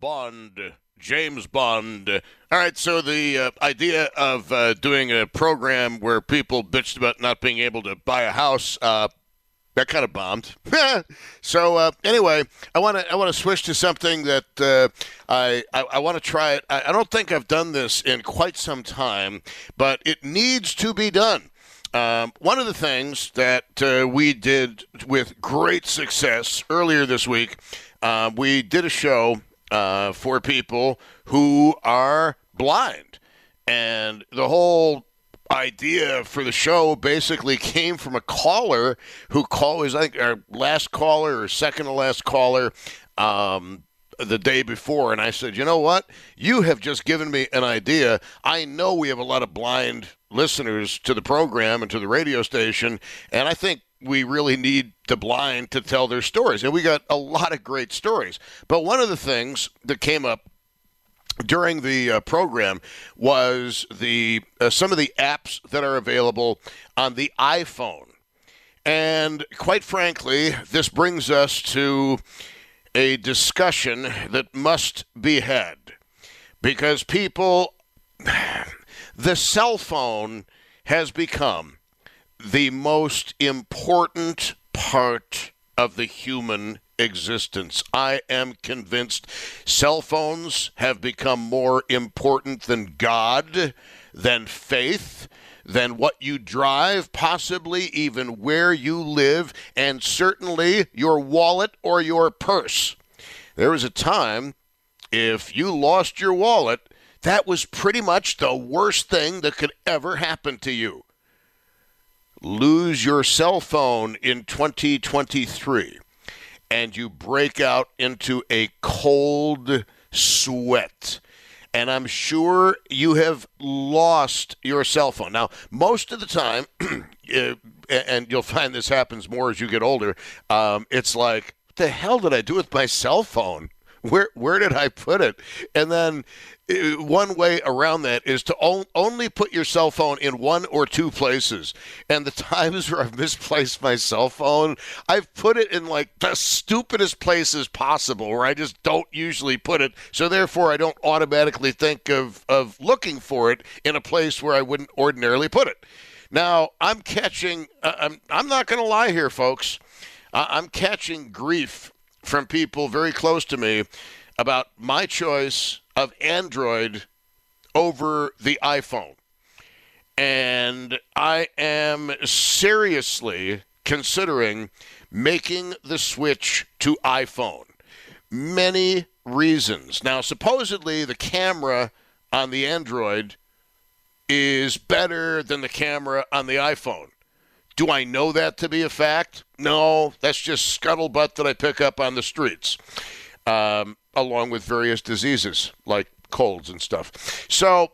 Bond. James Bond. All right, so the idea of doing a program where people bitched about not being able to buy a house, that kind of bombed. So anyway, I want to switch to something that I want to try it. I don't think I've done this in quite some time, but it needs to be done. One of the things that we did with great success earlier this week, we did a show for people who are blind. And the whole idea for the show basically came from a caller who was, I think, our last caller or second to last caller the day before. And I said, you know what? You have just given me an idea. I know we have a lot of blind listeners to the program and to the radio station, and I think we really need the blind to tell their stories. And we got a lot of great stories. But one of the things that came up during the program was some of the apps that are available on the iPhone. And quite frankly, this brings us to a discussion that must be had. Because the cell phone has become the most important part of the human existence. I am convinced cell phones have become more important than God, than faith, than what you drive, possibly even where you live, and certainly your wallet or your purse. There was a time, if you lost your wallet, that was pretty much the worst thing that could ever happen to you. Lose your cell phone in 2023, and you break out into a cold sweat. And I'm sure you have lost your cell phone. Now, most of the time, and you'll find this happens more as you get older, it's like, what the hell did I do with my cell phone? Where did I put it? And then one way around that is to only put your cell phone in one or two places. And the times where I've misplaced my cell phone, I've put it in like the stupidest places possible where I just don't usually put it. So therefore, I don't automatically think of looking for it in a place where I wouldn't ordinarily put it. Now, I'm not going to lie here, folks. I'm catching grief from people very close to me about my choice of Android over the iPhone. And I am seriously considering making the switch to iPhone. Many reasons. Now, supposedly the camera on the Android is better than the camera on the iPhone. Do I know that to be a fact? No, that's just scuttlebutt that I pick up on the streets, along with various diseases like colds and stuff. So,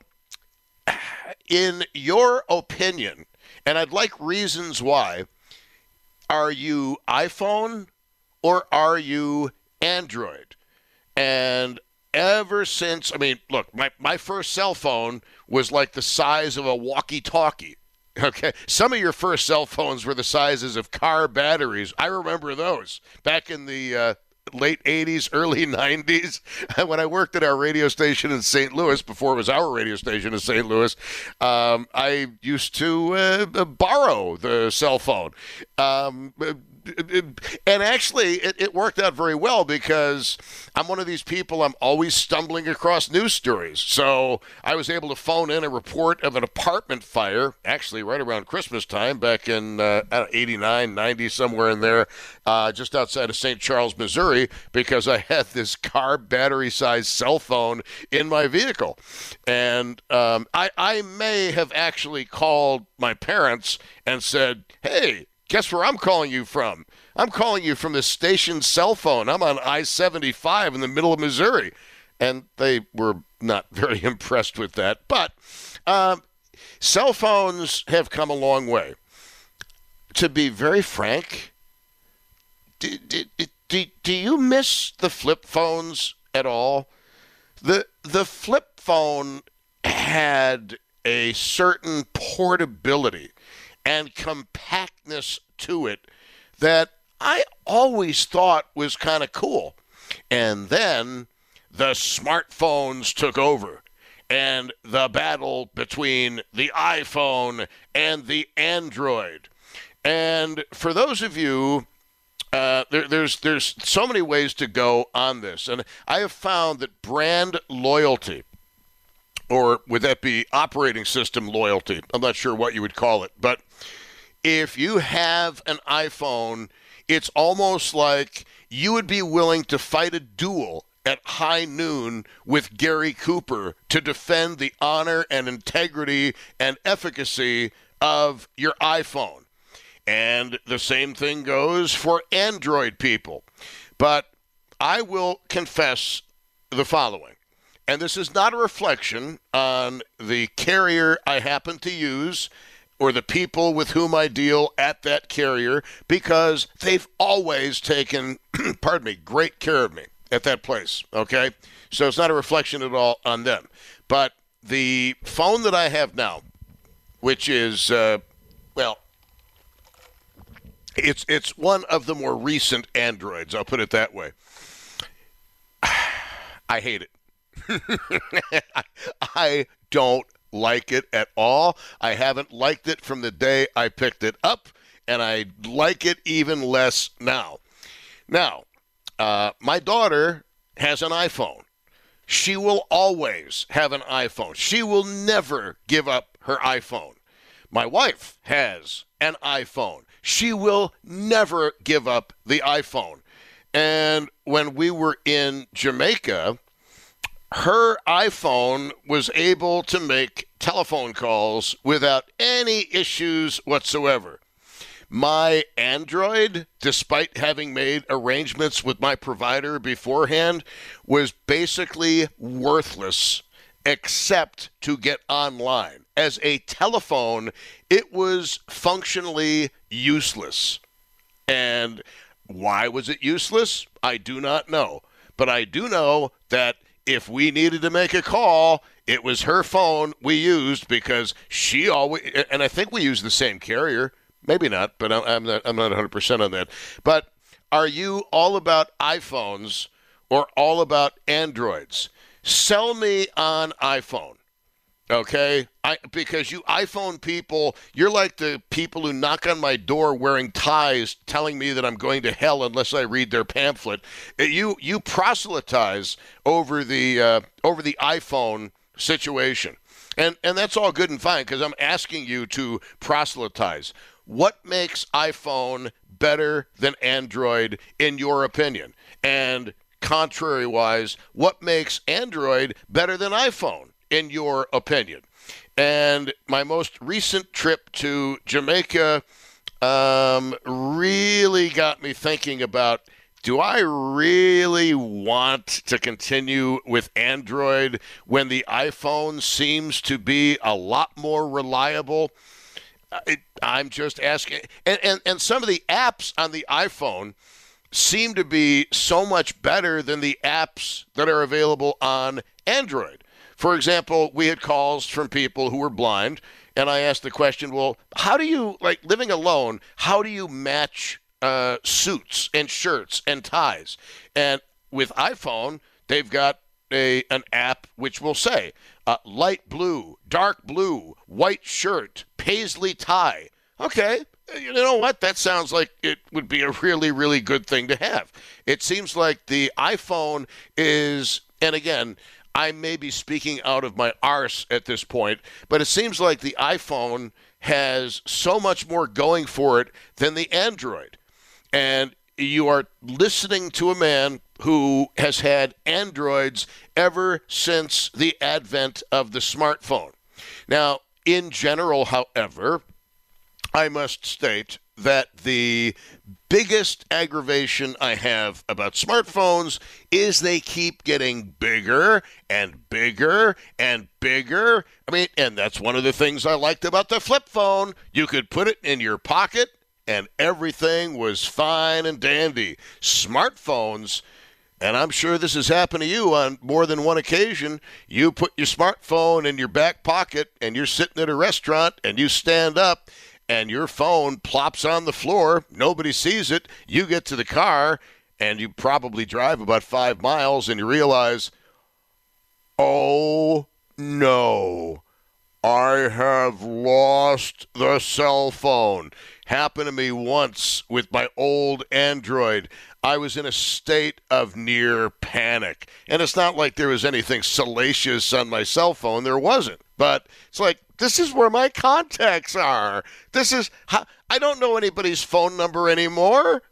in your opinion, and I'd like reasons why, are you iPhone or are you Android? And ever since, look, my first cell phone was like the size of a walkie-talkie. Okay, some of your first cell phones were the sizes of car batteries. I remember those back in the late 80s, early 90s. When I worked at our radio station in St. Louis, before it was our radio station in St. Louis, I used to borrow the cell phone. And actually, it worked out very well because I'm one of these people, I'm always stumbling across news stories. So I was able to phone in a report of an apartment fire, actually right around Christmas time, back in 89, 90, somewhere in there, just outside of St. Charles, Missouri, because I had this car battery-sized cell phone in my vehicle. And I may have actually called my parents and said, hey, guess where I'm calling you from? I'm calling you from the station cell phone. I'm on I-75 in the middle of Missouri. And they were not very impressed with that. But cell phones have come a long way. To be very frank, do you miss the flip phones at all? The flip phone had a certain portability and compactness to it that I always thought was kind of cool. And then the smartphones took over and the battle between the iPhone and the Android. And for those of you, there's so many ways to go on this. And I have found that brand loyalty, or would that be operating system loyalty? I'm not sure what you would call it. But if you have an iPhone, it's almost like you would be willing to fight a duel at high noon with Gary Cooper to defend the honor and integrity and efficacy of your iPhone. And the same thing goes for Android people. But I will confess the following, and this is not a reflection on the carrier I happen to use or the people with whom I deal at that carrier, because they've always taken, great care of me at that place, okay? So it's not a reflection at all on them. But the phone that I have now, which is, it's one of the more recent Androids, I'll put it that way. I hate it. I don't like it at all. I haven't liked it from the day I picked it up, and I like it even less now. Now, my daughter has an iPhone. She will always have an iPhone. She will never give up her iPhone. My wife has an iPhone. She will never give up the iPhone. And when we were in Jamaica, her iPhone was able to make telephone calls without any issues whatsoever. My Android, despite having made arrangements with my provider beforehand, was basically worthless except to get online. As a telephone, it was functionally useless. And why was it useless? I do not know. But I do know that if we needed to make a call, it was her phone we used, because she always, and I think we use the same carrier. Maybe not, but I'm not 100% on that. But are you all about iPhones or all about Androids? Sell me on iPhone, okay? Because you iPhone people, you're like the people who knock on my door wearing ties telling me that I'm going to hell unless I read their pamphlet. You proselytize over the iPhone situation. And that's all good and fine, because I'm asking you to proselytize. What makes iPhone better than Android in your opinion? And contrary-wise, what makes Android better than iPhone in your opinion? And my most recent trip to Jamaica really got me thinking about, do I really want to continue with Android when the iPhone seems to be a lot more reliable? I'm just asking. And some of the apps on the iPhone seem to be so much better than the apps that are available on Android. For example, we had calls from people who were blind, and I asked the question, well, how do you, like living alone, how do you match suits and shirts and ties? And with iPhone, they've got an app which will say light blue, dark blue, white shirt, paisley tie. Okay, you know what? That sounds like it would be a really, really good thing to have. It seems like the iPhone is, and again, I may be speaking out of my arse at this point, but it seems like the iPhone has so much more going for it than the Android. And you are listening to a man who has had Androids ever since the advent of the smartphone. Now, in general, however, I must state that the biggest aggravation I have about smartphones is they keep getting bigger and bigger and bigger. I mean, and that's one of the things I liked about the flip phone. You could put it in your pocket and everything was fine and dandy. Smartphones, and I'm sure this has happened to you on more than one occasion, you put your smartphone in your back pocket and you're sitting at a restaurant and you stand up and your phone plops on the floor. Nobody sees it. You get to the car and you probably drive about 5 miles and you realize, Oh, no. I have lost the cell phone. Happened to me once with my old Android. I was in a state of near panic. And it's not like there was anything salacious on my cell phone. There wasn't. But it's like, this is where my contacts are. This is how, I don't know anybody's phone number anymore.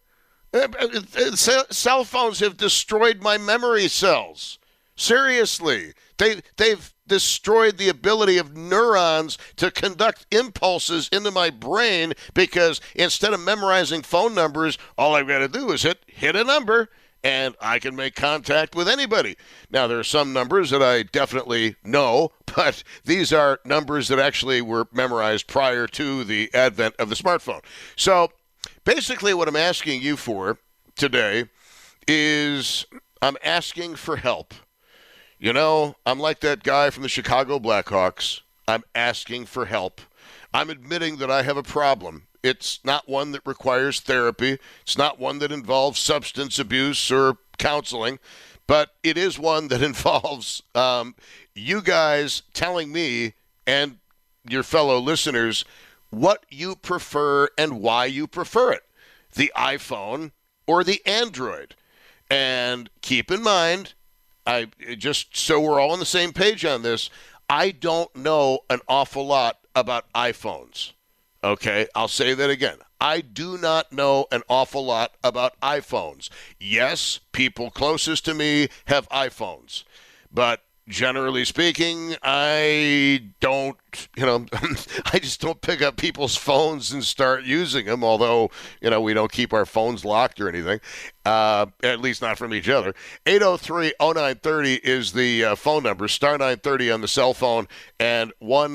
Cell phones have destroyed my memory cells. Seriously. They've destroyed the ability of neurons to conduct impulses into my brain because instead of memorizing phone numbers, all I've got to do is hit a number and I can make contact with anybody. Now, there are some numbers that I definitely know, but these are numbers that actually were memorized prior to the advent of the smartphone. So basically what I'm asking you for today is I'm asking for help. You know, I'm like that guy from the Chicago Blackhawks. I'm asking for help. I'm admitting that I have a problem. It's not one that requires therapy. It's not one that involves substance abuse or counseling. But it is one that involves you guys telling me and your fellow listeners what you prefer and why you prefer it. The iPhone or the Android. And keep in mind, just so we're all on the same page on this, I don't know an awful lot about iPhones. Okay, I'll say that again. I do not know an awful lot about iPhones. Yes, people closest to me have iPhones, but generally speaking, I don't, I just don't pick up people's phones and start using them, although, we don't keep our phones locked or anything, at least not from each other. 803-0930 is the phone number, star 930 on the cell phone, and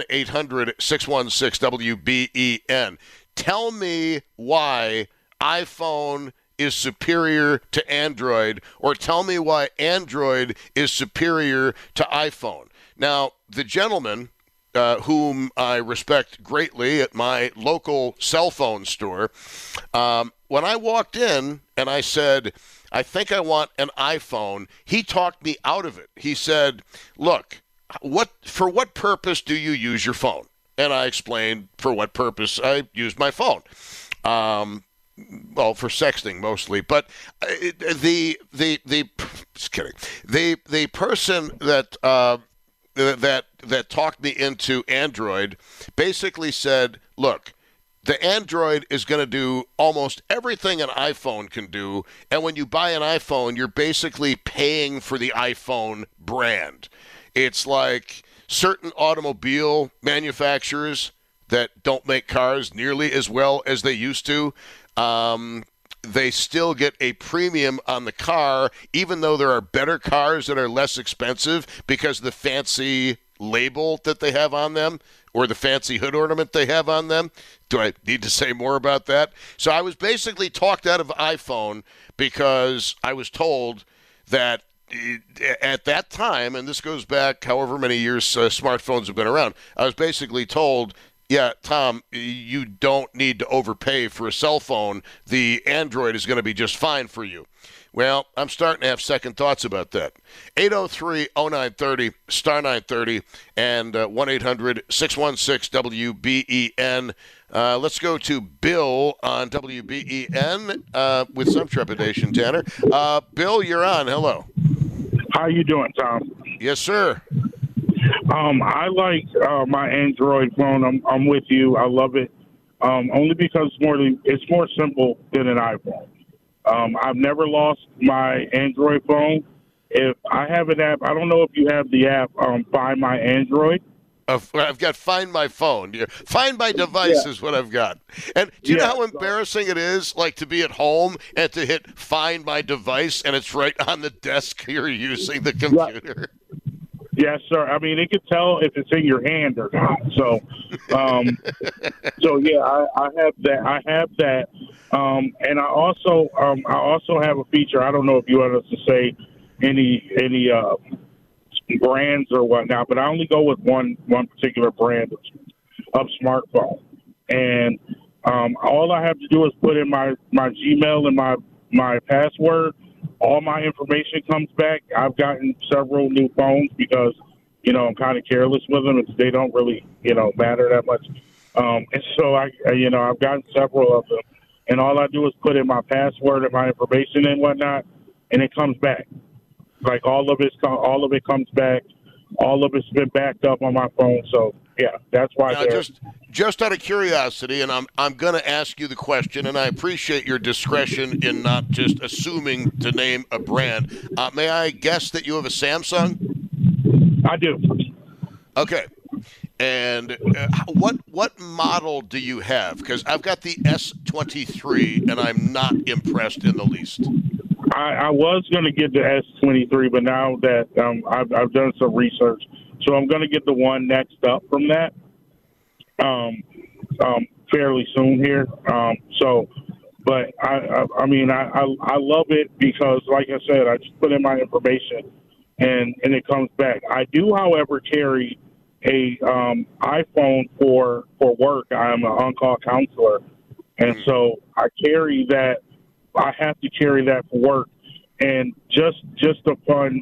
1-800-616-WBEN. Tell me why iPhone is superior to Android, or tell me why Android is superior to iPhone. Now, the gentleman whom I respect greatly at my local cell phone store, when I walked in and I said, I think I want an iPhone, he talked me out of it. He said, look, for what purpose do you use your phone? And I explained for what purpose I use my phone. Well, for sexting mostly, but just kidding. The person that talked me into Android basically said, look, the Android is going to do almost everything an iPhone can do, and when you buy an iPhone, you're basically paying for the iPhone brand. It's like certain automobile manufacturers that don't make cars nearly as well as they used to. They still get a premium on the car, even though there are better cars that are less expensive because of the fancy label that they have on them or the fancy hood ornament they have on them. Do I need to say more about that? So I was basically talked out of iPhone because I was told that at that time, and this goes back however many years smartphones have been around, I was basically told, yeah, Tom, you don't need to overpay for a cell phone. The Android is going to be just fine for you. Well, I'm starting to have second thoughts about that. 803-0930, star 930, and 1-800-616-WBEN. Let's go to Bill on WBEN with some trepidation, Tanner. Bill, you're on. Hello. How you doing, Tom? Yes, sir. I like my Android phone. I'm with you. I love it. Only because it's more simple than an iPhone. I've never lost my Android phone. If I have an app, I don't know if you have the app Find My Android. I've got Find My Phone. Find My Device is what I've got. And do you know how embarrassing it is, like, to be at home and to hit Find My Device and it's right on the desk you're using the computer? Right. Yes, sir. I mean, it could tell if it's in your hand or not. So, I have that. And I also have a feature. I don't know if you want us to say any brands or whatnot, but I only go with one particular brand of smartphone. And all I have to do is put in my Gmail and my password all my information comes back. I've gotten several new phones because, I'm kind of careless with them. They don't really, matter that much. And so I've gotten several of them, and all I do is put in my password and my information and whatnot, and it comes back. Like all of it comes back. All of it's been backed up on my phone. So yeah, that's why. Now, just out of curiosity, and I'm going to ask you the question, and I appreciate your discretion in not just assuming to name a brand. May I guess that you have a Samsung? I do. Okay. And what model do you have? Because I've got the S23, and I'm not impressed in the least. I was going to get the S23, but now that I've done some research, so I'm going to get the one next up from that fairly soon here. But I love it because, like I said, I just put in my information and it comes back. I do, however, carry a iPhone for work. I'm an on-call counselor, and so I carry that. I have to carry that for work, and just a fun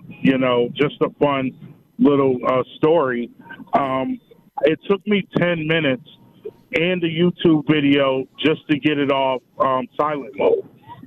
little story. It took me 10 minutes and a YouTube video just to get it off silent mode.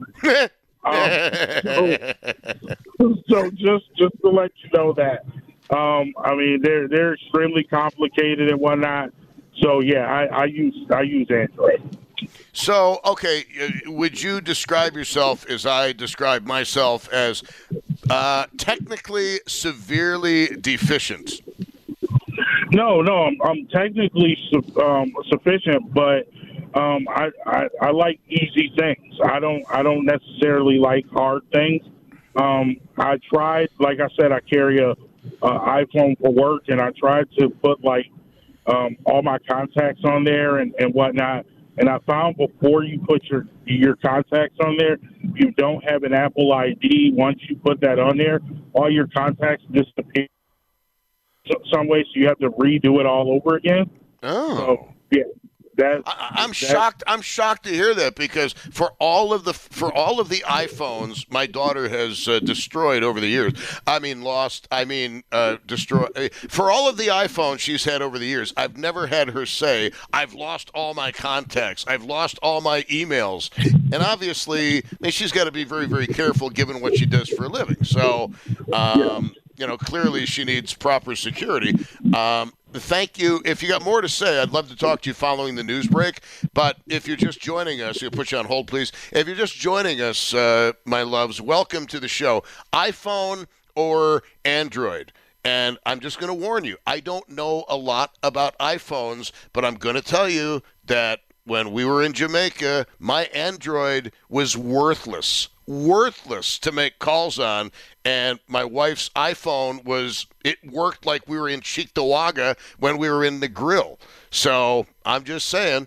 So just to let you know that. They're extremely complicated and whatnot. So yeah, I use Android. So, okay, would you describe yourself as I describe myself, as technically severely deficient? No, I'm technically sufficient, but I like easy things. I don't necessarily like hard things. I tried, like I said, I carry a iPhone for work, and I tried to put all my contacts on there and whatnot. And I found before you put your contacts on there, you don't have an Apple ID. Once you put that on there, all your contacts disappear some way, so you have to redo it all over again. Oh. So, yeah. I'm shocked. I'm shocked to hear that, because for all of the iPhones my daughter has destroyed over the years. Destroyed. For all of the iPhones she's had over the years, I've never had her say, "I've lost all my contacts. I've lost all my emails." And obviously, she's got to be very, very careful given what she does for a living. So, clearly she needs proper security. Thank you. If you got more to say, I'd love to talk to you following the news break. But if you're just joining us, we'll put you on hold, please. If you're just joining us, my loves, welcome to the show. iPhone or Android? And I'm just going to warn you, I don't know a lot about iPhones, but I'm going to tell you that when we were in Jamaica, my Android was worthless to make calls on, and my wife's iPhone worked like we were in Cheektowaga when we were in the grill. So I'm just saying.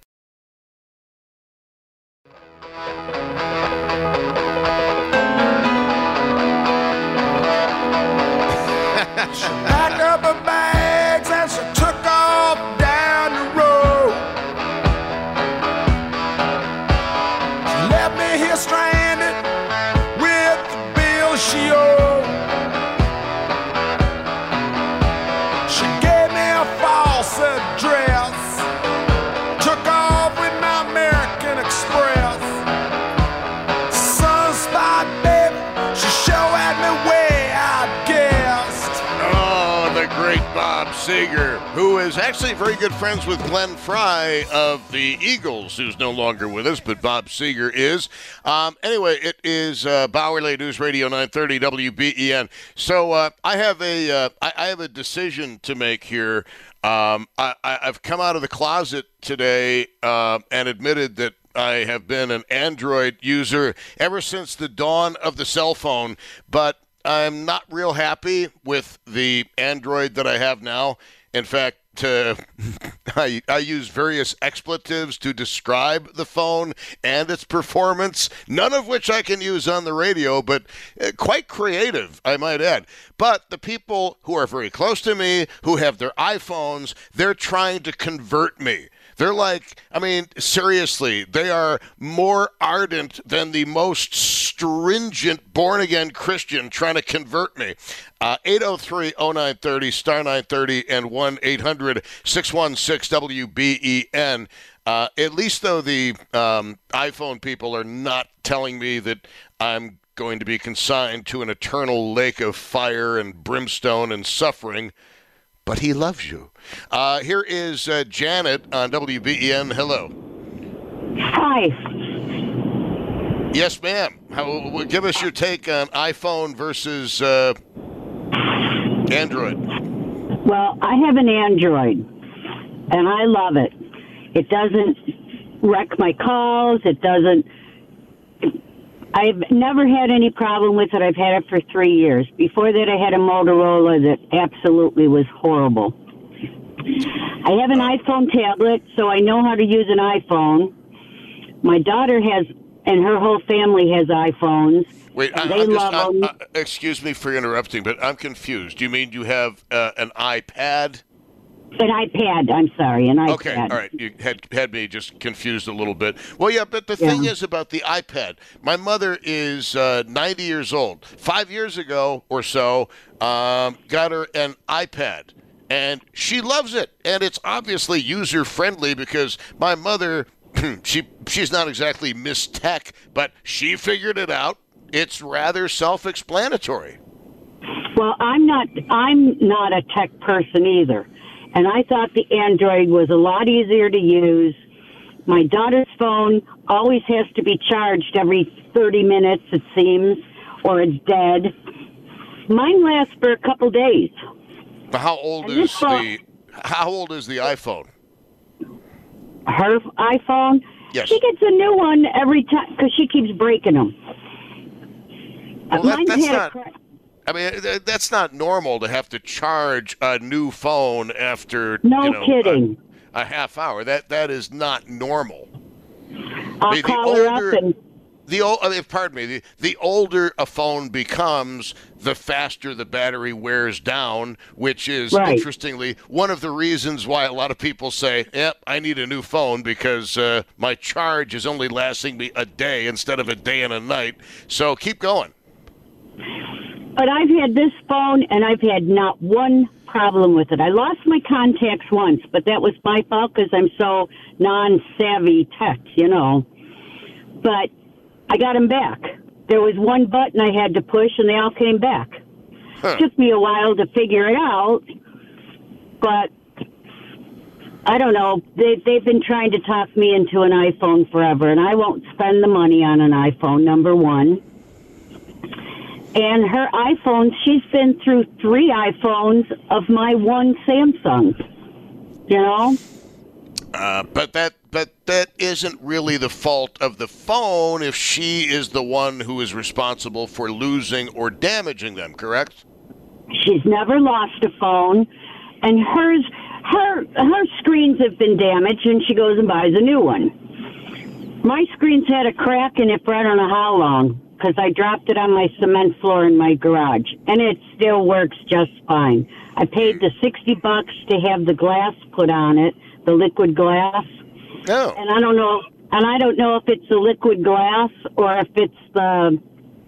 She packed up her bags and she took off down the road. She left me here stranded with the bill she owed. She gave me a false address, took off with my American Express. Sunspot, baby, she sure had me way outguessed. Oh, the great Bob Seger, who is actually very good friends with Glenn Fry of the Eagles, who's no longer with us, but Bob Seger is. Anyway, it is Bowerly News Radio 930 WBEN. So I have a decision to make here. I've come out of the closet today and admitted that I have been an Android user ever since the dawn of the cell phone, but I'm not real happy with the Android that I have now. In fact, I use various expletives to describe the phone and its performance, none of which I can use on the radio, but quite creative, I might add. But the people who are very close to me, who have their iPhones, they're trying to convert me. They're like, I mean, seriously, they are more ardent than the most stringent born-again Christian trying to convert me. 803-0930, star 930, and 1-800-616-WBEN. At least, though, the iPhone people are not telling me that I'm going to be consigned to an eternal lake of fire and brimstone and suffering. But he loves you. Here is Janet on WBEN. Hello. Hi. Yes, ma'am. Give us your take on iPhone versus Android. Well, I have an Android, and I love it. It doesn't wreck my calls. It doesn't. I've never had any problem with it. I've had it for 3 years. Before that, I had a Motorola that absolutely was horrible. I have an iPhone tablet, so I know how to use an iPhone. My daughter has, and her whole family has iPhones. Wait, excuse me for interrupting, but I'm confused. You mean you have an iPad? An iPad, I'm sorry, an iPad. Okay, all right. You had me just confused a little bit. Well, yeah, but the thing is about the iPad. My mother is 90 years old. 5 years ago or so, got her an iPad, and she loves it. And it's obviously user-friendly because my mother, she's not exactly Miss Tech, but she figured it out. It's rather self-explanatory. Well, I'm not a tech person either. And I thought the Android was a lot easier to use. My daughter's phone always has to be charged every 30 minutes, it seems, or it's dead. Mine lasts for a couple days. How old is the iPhone? Her iPhone? Yes. She gets a new one every time because she keeps breaking them. Well, that's not normal to have to charge a new phone after kidding. A half hour. That is not normal. I'll call her up and. The older a phone becomes, the faster the battery wears down, which is, interestingly, one of the reasons why a lot of people say, yep, I need a new phone because my charge is only lasting me a day instead of a day and a night. So keep going. But I've had this phone, and I've had not one problem with it. I lost my contacts once, but that was my fault because I'm so non-savvy tech, But I got them back. There was one button I had to push, and they all came back. It took me a while to figure it out, but I don't know. They've been trying to talk me into an iPhone forever, and I won't spend the money on an iPhone, number one. And her iPhone, she's been through 3 iPhones of my one Samsung, But that isn't really the fault of the phone if she is the one who is responsible for losing or damaging them, correct? She's never lost a phone, and her screens have been damaged, and she goes and buys a new one. My screen's had a crack in it for I don't know how long, because I dropped it on my cement floor in my garage, and it still works just fine. I paid the $60 to have the glass put on it, the liquid glass. Oh. And I don't know if it's the liquid glass or if it's the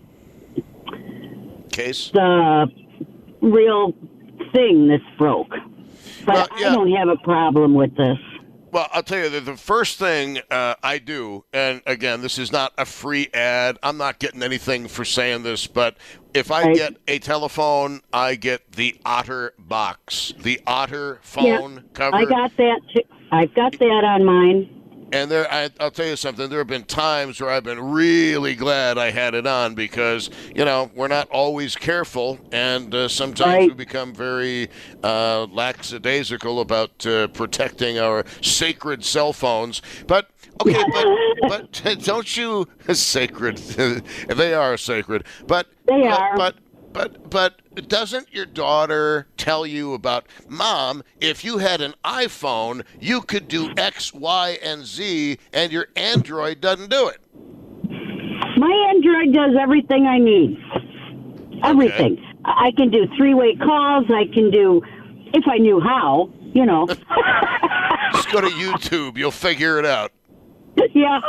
case, the real thing that's broke. But I don't have a problem with this. Well, I'll tell you, the first thing I do, and again, this is not a free ad. I'm not getting anything for saying this, but if I get a telephone, I get the Otter box, the Otter phone cover. I got that too. I've got that on mine. And I'll tell you something. There have been times where I've been really glad I had it on because, we're not always careful, and sometimes we become very lackadaisical about protecting our sacred cell phones. But, okay, but don't you – sacred. They are sacred. But they are. But doesn't your daughter tell you about, Mom, if you had an iPhone, you could do X, Y, and Z, and your Android doesn't do it? My Android does everything I need. Everything. Okay. I can do 3-way calls. I can do, if I knew how, Just go to YouTube. You'll figure it out. Yeah.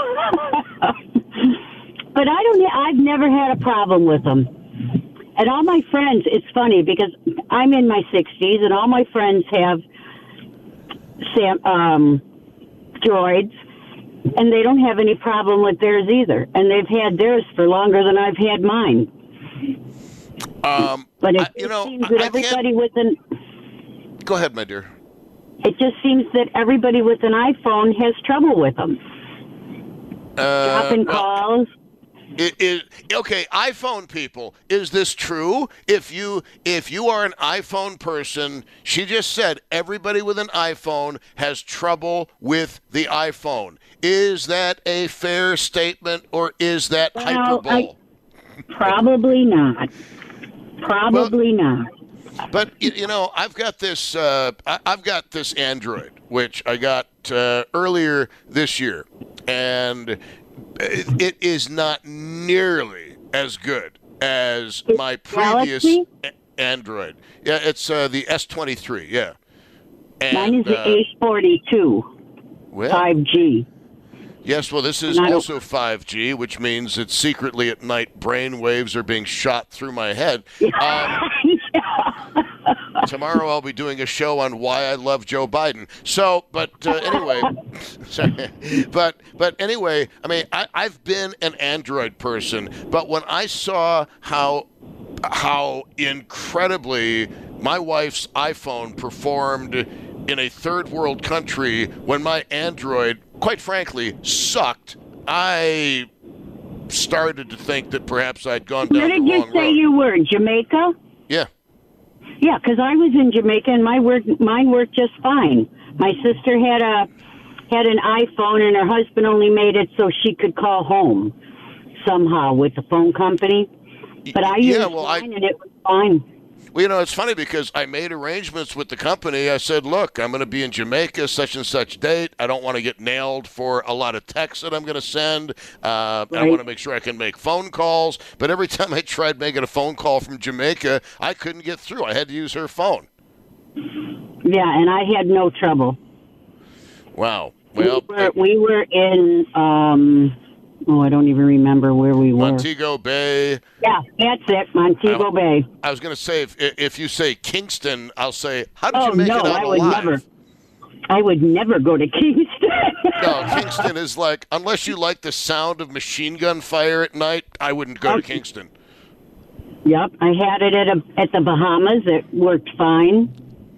But I've never had a problem with them. And all my friends, it's funny because I'm in my 60s and all my friends have droids, and they don't have any problem with theirs either. And they've had theirs for longer than I've had mine. But it seems that everybody with an... Go ahead, my dear. It just seems that everybody with an iPhone has trouble with them. Dropping calls. Okay, iPhone people, is this true? If you are an iPhone person, she just said everybody with an iPhone has trouble with the iPhone. Is that a fair statement, or is that hyperbole? Probably not. Probably not. But I've got this. I've got this Android, which I got earlier this year, and it is not nearly as good as my previous Android. Yeah, it's the S23. Yeah, and, mine is the A42. Well, 5G. Yes, well, this is also 5G, which means that secretly at night brain waves are being shot through my head. Tomorrow I'll be doing a show on why I love Joe Biden. So, but anyway, but anyway, I mean, I've been an Android person, but when I saw how incredibly my wife's iPhone performed in a third world country when my Android, quite frankly, sucked, I started to think that perhaps I'd gone down the wrong road. Where did you say you were? Jamaica? Yeah. Yeah, because I was in Jamaica and mine worked just fine. My sister had an iPhone and her husband only made it so she could call home somehow with the phone company. But I used mine and it was fine. Well, it's funny because I made arrangements with the company. I said, look, I'm going to be in Jamaica such and such date. I don't want to get nailed for a lot of texts that I'm going to send. I want to make sure I can make phone calls. But every time I tried making a phone call from Jamaica, I couldn't get through. I had to use her phone. Yeah, and I had no trouble. Wow. Well, we were in... I don't even remember where we were. Montego Bay. Yeah, that's it, Montego Bay. I was going to say, if you say Kingston, I'll say, how did you make it out alive? I would never go to Kingston. No, Kingston is like, unless you like the sound of machine gun fire at night, I wouldn't go to Kingston. Yep, I had it at the Bahamas. It worked fine.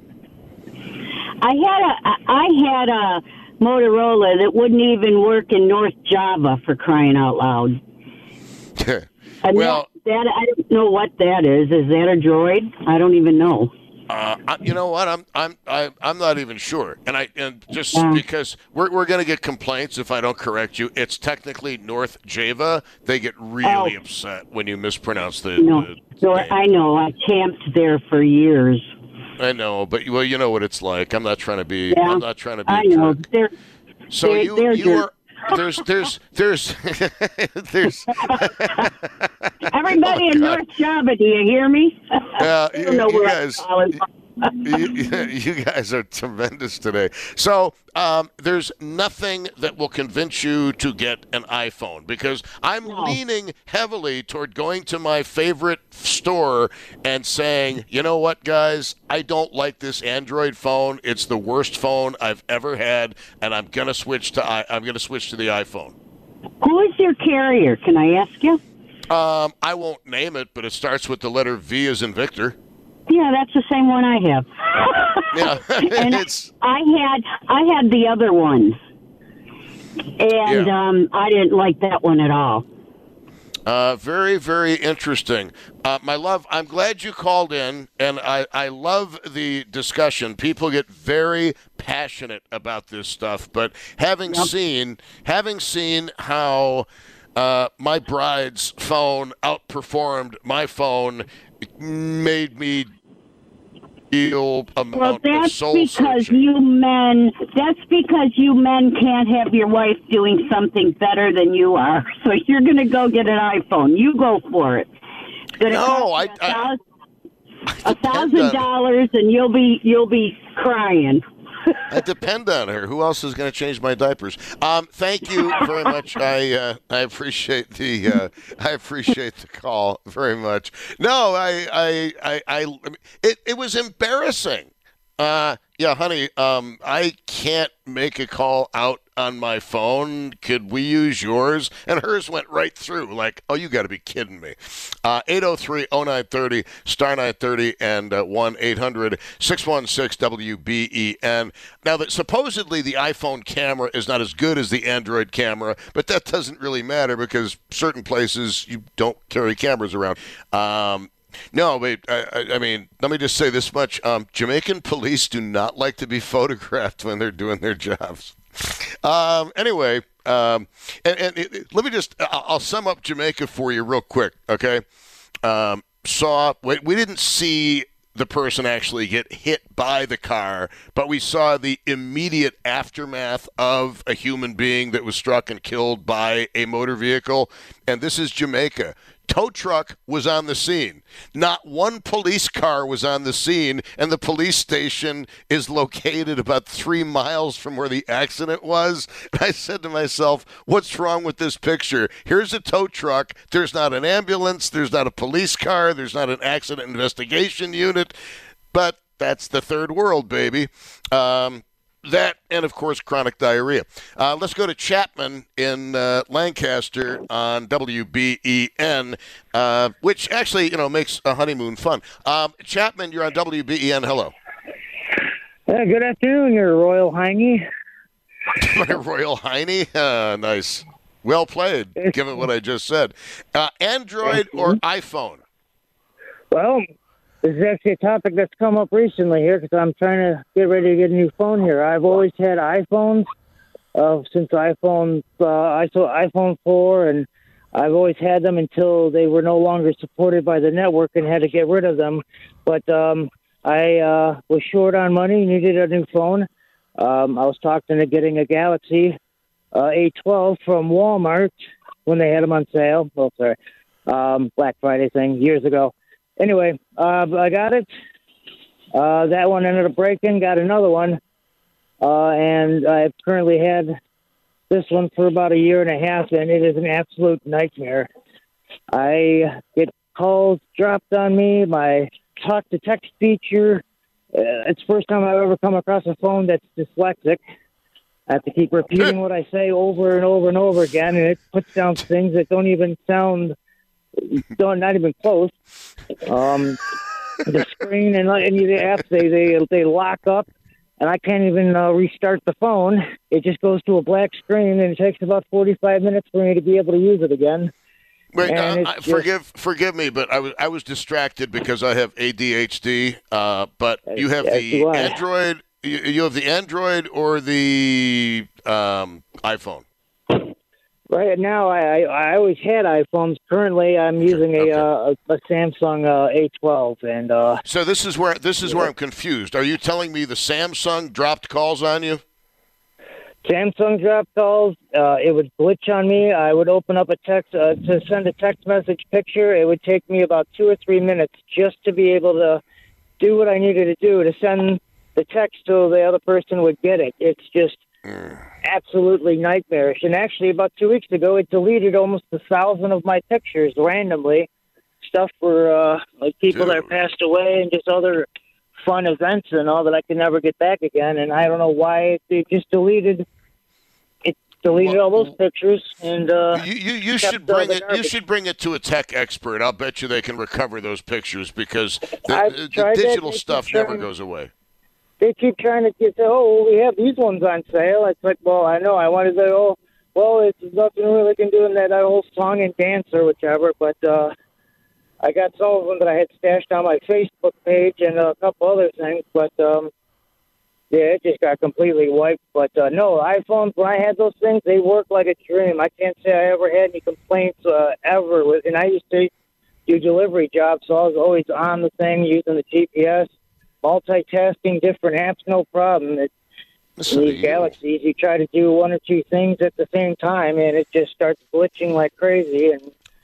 I had a Motorola that wouldn't even work in North Java, for crying out loud. Well, that I don't know what that is. Is that a droid? I don't even know. You know what? I'm not even sure. Because we're going to get complaints if I don't correct you. It's technically North Java. They get really upset when you mispronounce the name. I know. I camped there for years. I know, but you know what it's like. I'm not trying to be. Yeah, I'm not trying to be. I know. You are. There's. Everybody in North Java, do you hear me? Yeah, you guys are tremendous today. So there's nothing that will convince you to get an iPhone, because I'm leaning heavily toward going to my favorite store and saying, you know what, guys, I don't like this Android phone. It's the worst phone I've ever had, and I'm gonna switch to the iPhone. Who is your carrier? Can I ask you? I won't name it, but it starts with the letter V as in Victor. Yeah, that's the same one I have. Yeah, and I had the other one, and I didn't like that one at all. Very, very interesting. My love, I'm glad you called in, and I love the discussion. People get very passionate about this stuff, but having seen how my bride's phone outperformed my phone, made me feel amount of soul searching. That's because you men can't have your wife doing something better than you are. So you're going to go get an iPhone. You go for it. No, $1,000, and you'll be crying. I depend on her. Who else is going to change my diapers? Thank you very much. I appreciate the call very much. No, it was embarrassing. Yeah, honey, I can't make a call out on my phone. Could we use yours? And hers went right through. Like, oh, you got to be kidding me. 803-0930, star 930, and 1-800-616-WBEN. Now, supposedly the iPhone camera is not as good as the Android camera, but that doesn't really matter because certain places you don't carry cameras around. No, but I mean, let me just say this much. Jamaican police do not like to be photographed when they're doing their jobs. Anyway, let me just, I'll sum up Jamaica for you real quick, okay? We didn't see the person actually get hit by the car, but we saw the immediate aftermath of a human being that was struck and killed by a motor vehicle, and this is Jamaica. Tow truck was on the scene. Not one police car was on the scene, and the police station is located about 3 miles from where the accident was. And I said to myself, what's wrong with this picture? Here's a tow truck. There's not an ambulance. There's not a police car. There's not an accident investigation unit. But that's the third world, baby. That and, of course, chronic diarrhea. Let's go to Chapman in Lancaster on WBEN, which actually, makes a honeymoon fun. Chapman, you're on WBEN. Hello. Good afternoon, your Royal Hiney. Royal Hiney? Nice. Well played, given what I just said. Android or iPhone? Well, this is actually a topic that's come up recently here because I'm trying to get ready to get a new phone here. I've always had iPhones since iPhone 4, and I've always had them until they were no longer supported by the network and had to get rid of them. But I was short on money, needed a new phone. I was talking to getting a Galaxy A12 from Walmart when they had them on sale. Oh, sorry. Black Friday thing years ago. Anyway, I got it. That one ended up breaking, got another one. And I've currently had this one for about a year and a half, and it is an absolute nightmare. I get calls dropped on me. My talk-to-text feature, it's the first time I've ever come across a phone that's dyslexic. I have to keep repeating what I say over and over and over again, and it puts down things that don't even sound... not even close. The screen and the apps, they lock up, and I can't even restart the phone. It just goes to a black screen, and it takes about 45 minutes for me to be able to use it again. Wait, forgive me, but I was distracted because I have ADHD. But you have the Android. You have the Android or the iPhone. Right now, I always had iPhones. Currently, I'm using a Samsung A12, and so this is where I'm confused. Are you telling me the Samsung dropped calls on you? Samsung dropped calls. It would glitch on me. I would open up a text to send a text message picture. It would take me about 2 or 3 minutes just to be able to do what I needed to do to send the text so the other person would get it. It's just absolutely nightmarish. And actually, about 2 weeks ago, it deleted almost 1,000 of my pictures randomly. Stuff for like people that passed away and just other fun events and all that I can never get back again. And I don't know why it just deleted. It deleted all those pictures. And you should bring it. You should bring it to a tech expert. I'll bet you they can recover those pictures because the digital stuff never goes away. They keep trying to say, oh, we have these ones on sale. It's like, well, I know. I want to say, oh, well, it's nothing really can do in that whole song and dance or whichever. But I got some of them that I had stashed on my Facebook page and a couple other things. But, yeah, it just got completely wiped. But, no, iPhones, when I had those things, they work like a dream. I can't say I ever had any complaints ever. And I used to do delivery jobs, so I was always on the thing using the GPS. Multitasking different apps, no problem. In these Galaxies, you try to do one or two things at the same time, and it just starts glitching like crazy. And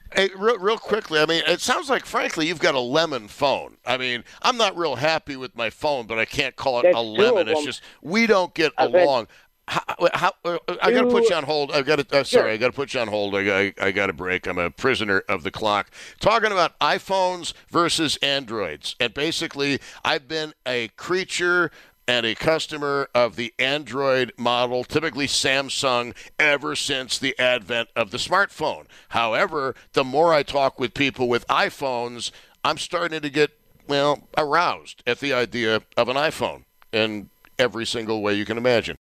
Hey, real quickly, I mean, it sounds like, frankly, you've got a lemon phone. I mean, I'm not real happy with my phone, but I can't call it That's a two lemon. of It's them. just we don't get I've had along. I got to put you on hold. I got to. Sorry, I got to put you on hold. I got a break. I'm a prisoner of the clock. Talking about iPhones versus Androids, and basically, I've been a creature and a customer of the Android model, typically Samsung, ever since the advent of the smartphone. However, the more I talk with people with iPhones, I'm starting to get, well, aroused at the idea of an iPhone in every single way you can imagine.